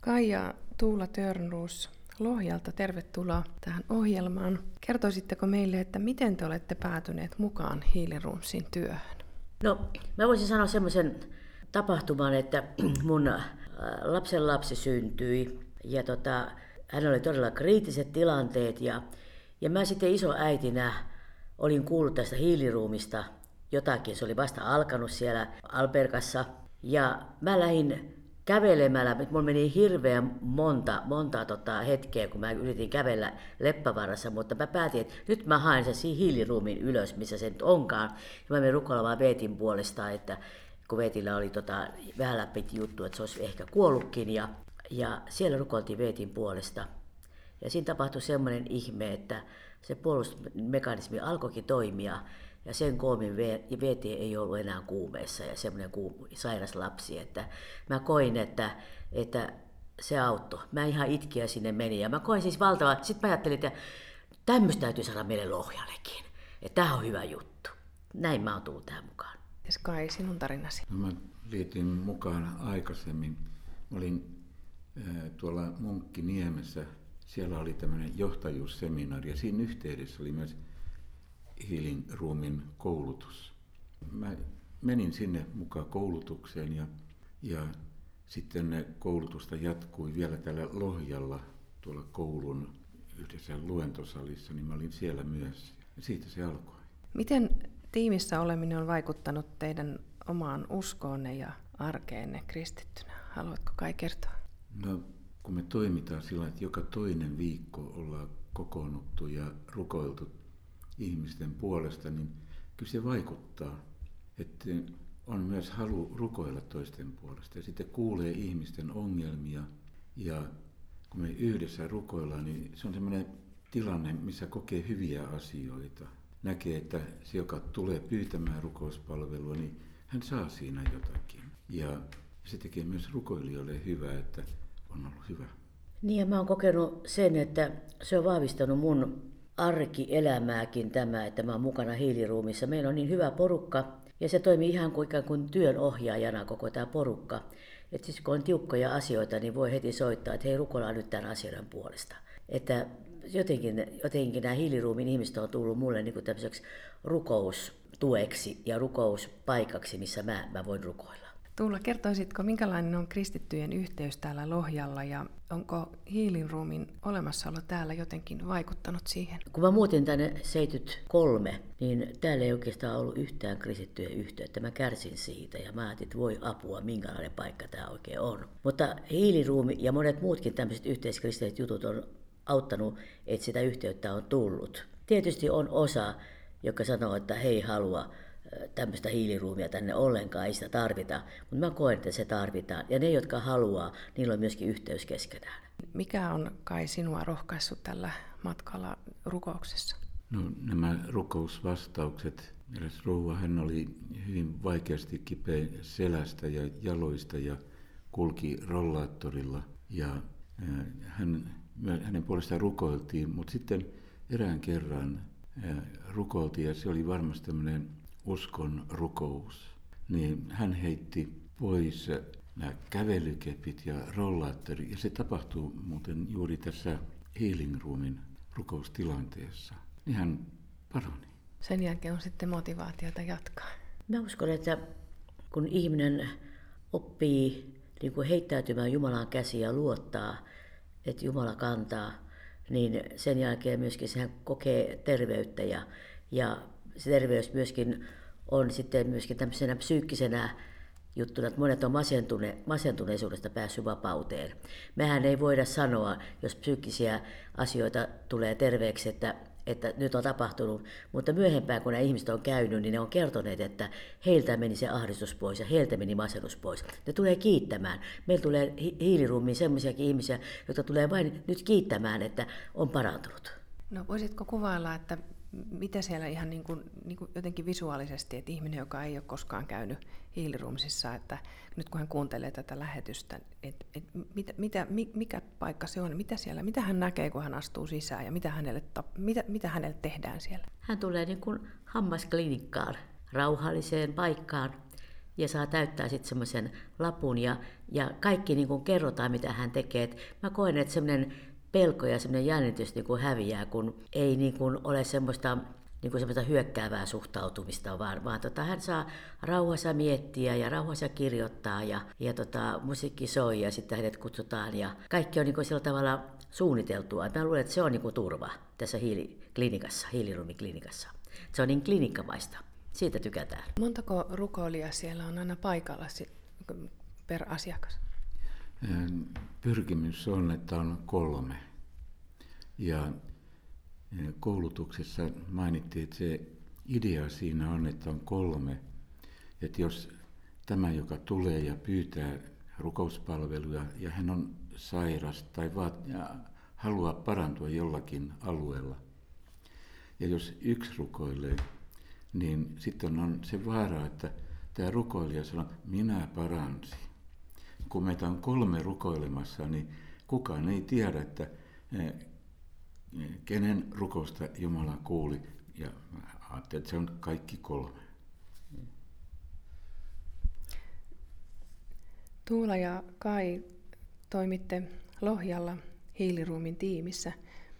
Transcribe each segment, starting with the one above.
Kaija Tuula Törnroos Lohjalta, tervetuloa tähän ohjelmaan. Kertoisitteko meille, että miten te olette päätyneet mukaan Healing-Roomsin työhön? No, mä voisin sanoa semmoisen tapahtuman, että mun lapsenlapsi syntyi ja hän oli todella kriittiset tilanteet ja mä sitten isoäitinä olin kuullut tästä Healing-Roomista jotakin. Se oli vasta alkanut siellä Albergassa ja mä lähdin kävelemällä. Mulla meni hirveän monta hetkeä, kun mä yritin kävellä Leppävaarassa, mutta mä päätin, että nyt mä haen sen Healing-Roomin ylös, missä se nyt onkaan. Ja mä menin rukoilemaan Veetin puolesta, että kun Veetillä oli vähän läpiti juttu, että se olisi ehkä kuollutkin. Ja siellä rukoiltiin Veetin puolesta. Ja siinä tapahtui semmoinen ihme, että se puolustusmekanismi alkoikin toimia. Ja sen koomin Veeti ei ollut enää kuumeessa ja semmoinen sairas lapsi, että mä koin, että se auttoi. Mä ihan itkiä sinne meni ja mä koin siis valtavaa. Sitten mä ajattelin, että tämmöistä täytyy saada meille Lohjallekin. Että tää on hyvä juttu. Näin mä oon tullut tähän mukaan. Ja Kai, sinun tarinasi? No, mä liityin mukaan aikaisemmin. Mä olin tuolla Munkkiniemessä. Siellä oli tämmöinen johtajuusseminaari ja siinä yhteydessä oli myös Healing-Roomin koulutus. Mä menin sinne mukaan koulutukseen ja sitten koulutusta jatkui vielä täällä Lohjalla tuolla koulun yhdessä luentosalissa, niin mä olin siellä myös. Ja siitä se alkoi. Miten tiimissä oleminen on vaikuttanut teidän omaan uskoonne ja arkeenne kristittynä? Haluatko Kai kertoa? No, kun me toimitaan sillä, että joka toinen viikko ollaan kokoonnuttu ja rukoiltu ihmisten puolesta, niin kyllä se vaikuttaa, että on myös halu rukoilla toisten puolesta. Ja sitten kuulee ihmisten ongelmia ja kun me yhdessä rukoillaan, niin se on semmoinen tilanne, missä kokee hyviä asioita. Näkee, että se, joka tulee pyytämään rukouspalvelua, niin hän saa siinä jotakin. Ja se tekee myös rukoilijoille hyvää, että on ollut hyvä. Niin ja mä oon kokenut sen, että se on vahvistanut mun arkielämääkin tämä, että mä oon mukana Healing-Roomissa. Meillä on niin hyvä porukka ja se toimii ihan kuin ikään kuin työnohjaajana koko tämä porukka. Että siis kun on tiukkoja asioita, niin voi heti soittaa, että hei, rukoillaan nyt tämän asian puolesta. Että jotenkin nämä Healing-Roomin ihmiset on tullut mulle niin kuin tämmöiseksi rukoustueksi ja rukouspaikaksi, missä mä voin rukoilla. Tuula, kertoisitko, minkälainen on kristittyjen yhteys täällä Lohjalla ja onko Healing-Roomin olemassaolo täällä jotenkin vaikuttanut siihen? Kun mä muutin tänne 73, niin täällä ei oikeastaan ollut yhtään kristittyjen yhteyttä. Mä kärsin siitä ja mä ajattelin, että voi apua, minkälainen paikka tämä oikein on. Mutta Healing-Room ja monet muutkin tämmöiset yhteiskristilliset jutut on auttanut, että sitä yhteyttä on tullut. Tietysti on osa, joka sanoo, että he ei halua tämmöistä Healing-Roomia tänne ollenkaan, ei sitä tarvita, mutta mä koen, että se tarvitaan. Ja ne, jotka haluaa, niillä on myöskin yhteys keskenään. Mikä on Kai sinua rohkaissut tällä matkalla rukouksessa? No, nämä rukousvastaukset. Eräs rouva, hän oli hyvin vaikeasti kipeä selästä ja jaloista ja kulki rollaattorilla. Ja hänen puolestaan rukoiltiin, mutta sitten erään kerran rukoiltiin ja se oli varmasti tämmöinen uskon rukous, niin hän heitti pois nämä kävelykepit ja rollaattori, ja se tapahtuu muuten juuri tässä Healing-Roomin rukoustilanteessa. Niin hän parani. Sen jälkeen on sitten motivaatiota jatkaa. Mä uskon, että kun ihminen oppii niin kuin heittäytymään Jumalan käsiin ja luottaa, että Jumala kantaa, niin sen jälkeen myöskin hän kokee terveyttä ja se terveys myöskin on sitten myöskin tämmöisenä psyykkisenä juttuna, että monet on masentuneisuudesta päässyt vapauteen. Mehän ei voida sanoa, jos psyykkisiä asioita tulee terveeksi, että nyt on tapahtunut, mutta myöhempään kun nämä ihmiset on käynyt, niin ne on kertoneet, että heiltä meni se ahdistus pois ja heiltä meni masennus pois. Ne tulee kiittämään. Meillä tulee Healing-Roomiin sellaisiakin ihmisiä, jotka tulee vain nyt kiittämään, että on parantunut. No voisitko kuvailla, että mitä siellä ihan niin kuin jotenkin visuaalisesti, että ihminen, joka ei ole koskaan käynyt Healing-Roomissa, että nyt kun hän kuuntelee tätä lähetystä, mikä paikka se on, mitä hän näkee, kun hän astuu sisään ja mitä hänelle tehdään siellä? Hän tulee niin kuin hammasklinikkaan, rauhalliseen paikkaan, ja saa täyttää sitten semmoisen lapun ja kaikki niin kuin kerrotaan, mitä hän tekee. Et mä koen, että semmoinen pelko ja semmoinen jännitys niin kuin häviää, kun ei niin kuin ole semmoista hyökkäävää suhtautumista, vaan hän saa rauhassa miettiä ja rauhassa kirjoittaa ja musiikki soi ja sitten hänet kutsutaan ja kaikki on niin kuin sillä tavalla suunniteltua. Mä luulen, että se on niin kuin turva tässä hiiliruumiklinikassa. Se on niin klinikkamaista. Siitä tykätään. Montako rukoilijaa siellä on aina paikalla per asiakas? Pyrkimys on, että on 3. Ja koulutuksessa mainittiin, että se idea siinä on, että on 3. Että jos tämä, joka tulee ja pyytää rukouspalveluja ja hän on sairas tai haluaa parantua jollakin alueella. Ja jos 1 rukoilee, niin sitten on se vaara, että tämä rukoilija sanoo, minä paransin. Kun meitä on 3 rukoilemassa, niin kukaan ei tiedä, että kenen rukousta Jumala kuuli. Ja ajattelin, että se on kaikki 3. Tuula ja Kai toimitte Lohjalla hiiliruumin tiimissä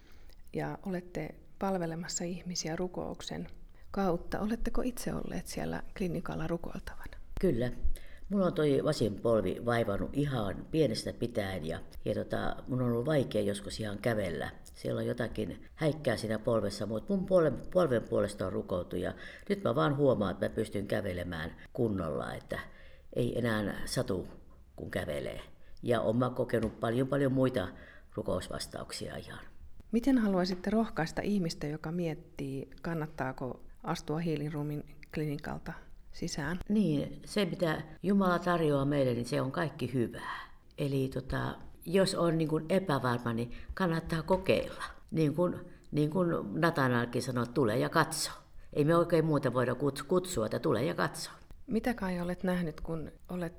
ja olette palvelemassa ihmisiä rukouksen kautta. Oletteko itse olleet siellä klinikalla rukoiltavana? Kyllä. Mulla on toi vasen polvi vaivannut ihan pienestä pitäen ja mun on ollut vaikea joskus ihan kävellä. Siellä on jotakin häikkää siinä polvessa, mutta mun polven puolesta on rukoutu ja nyt mä vaan huomaan, että mä pystyn kävelemään kunnolla, että ei enää satu kun kävelee. Ja oon mä kokenut paljon muita rukousvastauksia ihan. Miten haluaisitte rohkaista ihmistä, joka miettii, kannattaako astua hiiliruumin klinikalta sisään? Niin, se mitä Jumala tarjoaa meille, niin se on kaikki hyvää. Eli jos on niin kuin epävarma, niin kannattaa kokeilla. Niin kuin Nathanaelkin sanoi, tule ja katso. Ei me oikein muuta voida kutsua, että tule ja katso. Mitä Kai olet nähnyt, kun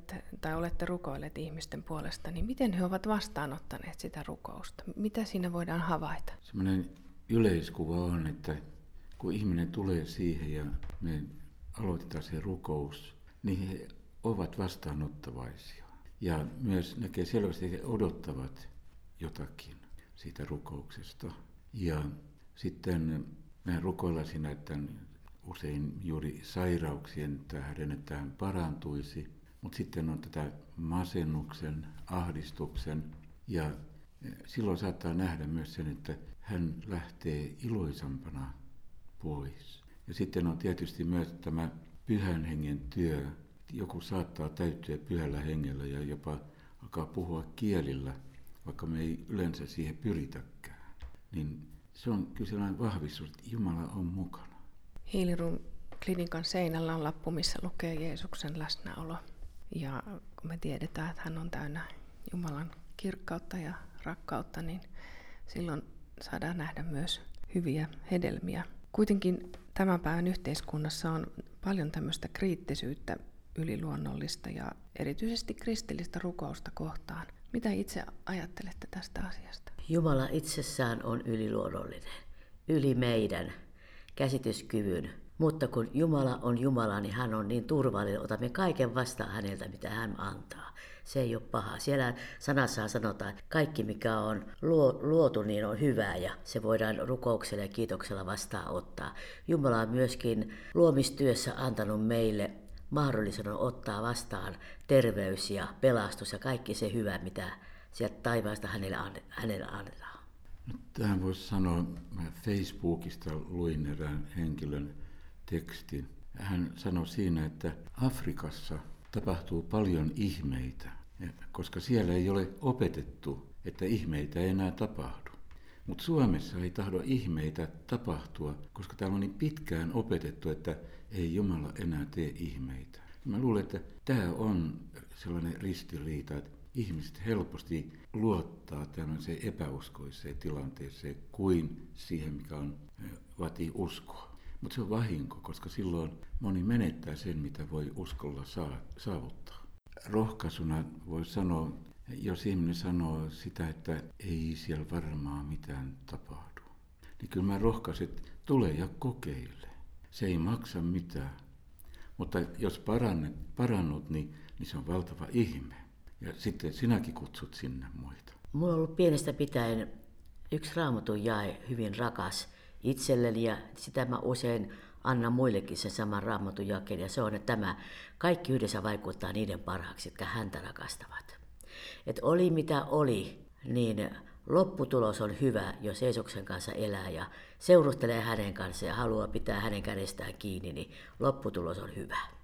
olette rukoilleet ihmisten puolesta, niin miten he ovat vastaanottaneet sitä rukousta? Mitä siinä voidaan havaita? Sellainen yleiskuva on, että kun ihminen tulee siihen ja me aloitetaan se rukous, niin he ovat vastaanottavaisia. Ja myös näkee selvästi, että he odottavat jotakin siitä rukouksesta. Ja sitten me rukoillaan siinä, että usein juuri sairauksien tähden, että hän parantuisi. Mutta sitten on tätä masennuksen, ahdistuksen ja silloin saattaa nähdä myös sen, että hän lähtee iloisampana pois. Ja sitten on tietysti myös tämä pyhän hengen työ. Joku saattaa täyttyä pyhällä hengellä ja jopa alkaa puhua kielillä, vaikka me ei yleensä siihen pyritäkään. Niin se on kyllä sellainen vahvistus, että Jumala on mukana. Hiiliruum-klinikan seinällä on lappu, missä lukee Jeesuksen läsnäolo. Ja kun me tiedetään, että hän on täynnä Jumalan kirkkautta ja rakkautta, niin silloin saadaan nähdä myös hyviä hedelmiä. Kuitenkin tämän päivän yhteiskunnassa on paljon tämmöistä kriittisyyttä yliluonnollista ja erityisesti kristillistä rukousta kohtaan. Mitä itse ajattelette tästä asiasta? Jumala itsessään on yliluonnollinen, yli meidän käsityskyvyn. Mutta kun Jumala on Jumala, niin hän on niin turvallinen, otamme kaiken vastaan häneltä, mitä hän antaa. Se ei ole paha. Siellä sanassaan sanotaan, että kaikki mikä on luotu, niin on hyvää ja se voidaan rukouksella ja kiitoksella vastaanottaa. Jumala on myöskin luomistyössä antanut meille mahdollisuuden ottaa vastaan terveys ja pelastus ja kaikki se hyvä, mitä sieltä taivaasta hänelle annetaan. No, tähän voisi sanoa, mä Facebookista luin erään henkilön tekstin. Hän sanoi siinä, että Afrikassa tapahtuu paljon ihmeitä, koska siellä ei ole opetettu, että ihmeitä ei enää tapahdu. Mutta Suomessa ei tahdo ihmeitä tapahtua, koska täällä on niin pitkään opetettu, että ei Jumala enää tee ihmeitä. Mä luulen, että tämä on sellainen ristiriita, että ihmiset helposti luottaa tämmöiseen epäuskoiseen tilanteeseen kuin siihen, mikä vaatii uskoa. Mutta se on vahinko, koska silloin moni menettää sen, mitä voi uskolla saavuttaa. Rohkaisuna voi sanoa, jos ihminen sanoo sitä, että ei siellä varmaan mitään tapahdu, niin kyllä mä rohkaisin, että tule ja kokeile. Se ei maksa mitään. Mutta jos parannut, niin se on valtava ihme. Ja sitten sinäkin kutsut sinne muita. Mulla on ollut pienestä pitäen yksi Raamatun jae hyvin rakas itselleni ja sitä mä usein annan muillekin sen saman Raamatun jakeen. Ja se on, että tämä kaikki yhdessä vaikuttaa niiden parhaaksi, jotka häntä rakastavat. Että oli mitä oli, niin lopputulos on hyvä, jos Jeesuksen kanssa elää ja seurustelee hänen kanssaan ja haluaa pitää hänen kädestään kiinni, niin lopputulos on hyvä.